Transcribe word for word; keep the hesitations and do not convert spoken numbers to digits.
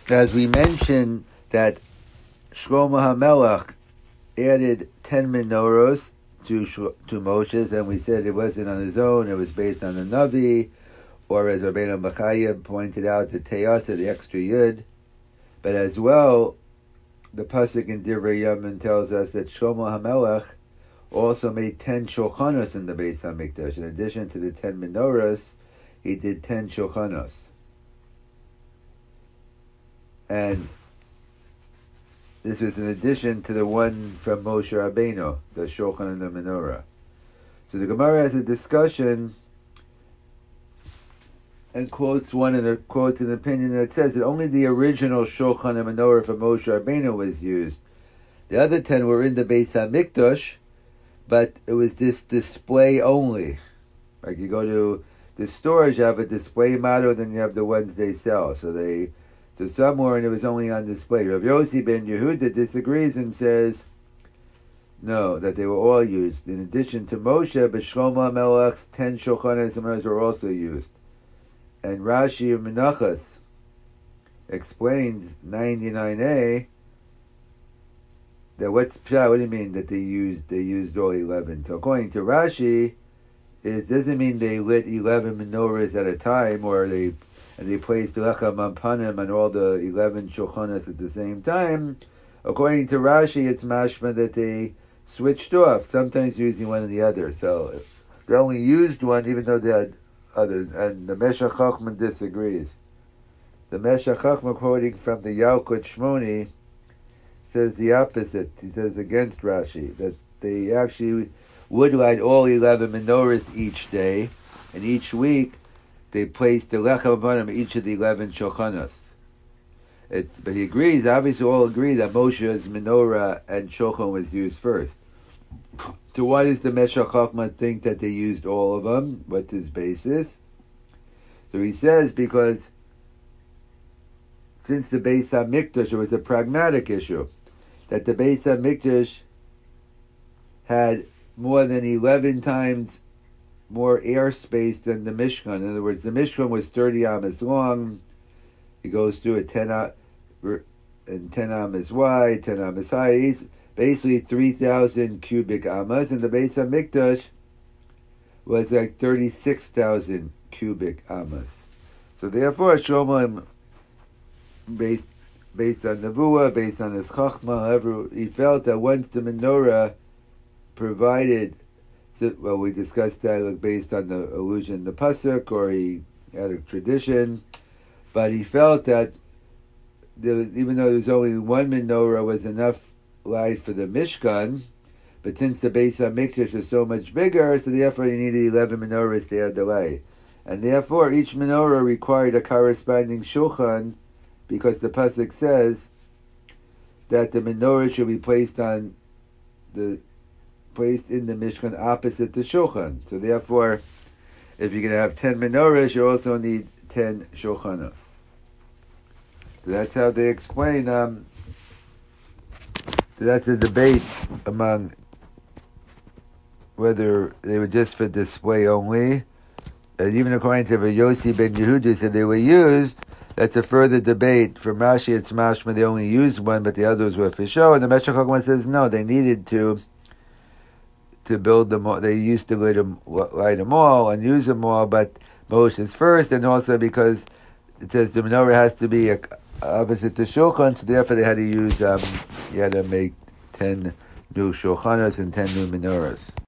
As we mentioned that Shlomo HaMelech added ten menorahs to to Moshe's, and we said it wasn't on his own; it was based on the Navi, or as Rabbeinu Bachaya pointed out, the Teyasa, the extra Yud. But as well, the pasuk in Divrei Yamin tells us that Shlomo HaMelech also made ten shulchanos in the Beis Hamikdash. In addition to the ten menorahs, he did ten shulchanos. And this was in addition to the one from Moshe Rabbeinu, the Shulchan and the Menorah. So the Gemara has a discussion and quotes one and a, quotes an opinion that says that only the original Shulchan and Menorah from Moshe Rabbeinu was used. The other ten were in the Beis Hamikdash, but it was this display only. Like you go to the stores, you have a display model, then you have the ones they sell. So they So somewhere, and it was only on display. Rav Yossi ben Yehuda disagrees and says, no, that they were all used. In addition to Moshe, but Shlomo HaMelech's ten Shulchanos and Menorahs were also used. And Rashi of Menachos explains ninety-nine a that what's pshat? What do you mean that they used they used all eleven? So according to Rashi, it doesn't mean they lit eleven menorahs at a time, or they and they placed Lecha Mampanim on all the eleven Shulchanos at the same time. According to Rashi, it's mashma that they switched off, sometimes using one and the other. So they only used one, even though they had others. And the Meshech Chochmah disagrees. The Meshech Chochmah, quoting from the Yalkut Shmoni, says the opposite. He says against Rashi, that they actually would light all eleven menorahs each day, and each week they placed the Lecha Mampanim each of the eleven Shulchanos. It's, but he agrees, obviously all agree that Moshe's menorah and Shulchan was used first. So why does the Meshech Chochmah think that they used all of them? What's his basis? So he says because since the Beis HaMikdash, it was a pragmatic issue, that the Beis HaMikdash had more than eleven times more airspace than the Mishkan. In other words, the Mishkan was thirty amas long. He goes through it ten and ten amas wide, ten amas high. He's basically three thousand cubic amas, and the Beis HaMikdash was like thirty-six thousand cubic amas. So therefore, Shlomo, based based on Nevuah, based on his Chachma, however, he felt that once the menorah provided, well, we discussed that like, based on the allusion to pasuk, or he had a tradition, but he felt that there was, even though there was only one menorah, was enough light for the Mishkan, but since the Beis HaMikdash is so much bigger, so therefore he needed eleven menorahs to add the light. And therefore each menorah required a corresponding shulchan, because the pasuk says that the menorah should be placed on the placed in the Mishkan opposite the shulchan. So therefore, if you're going to have ten menorahs, you also need ten shulchanos. So that's how they explain. Um, so that's a debate among whether they were just for display only. And even according to Yossi ben Yehuda said they were used. That's a further debate. From Rashi, it's mashma they only used one, but the others were for show. And the Meshech Chochmah says no, they needed to to build them all. They used to light them, light them all and use them all, but Moshe's first, and also because it says the menorah has to be a, opposite the shulchan, so therefore they had to use, um, you had to make ten new shulchanos and ten new menorahs.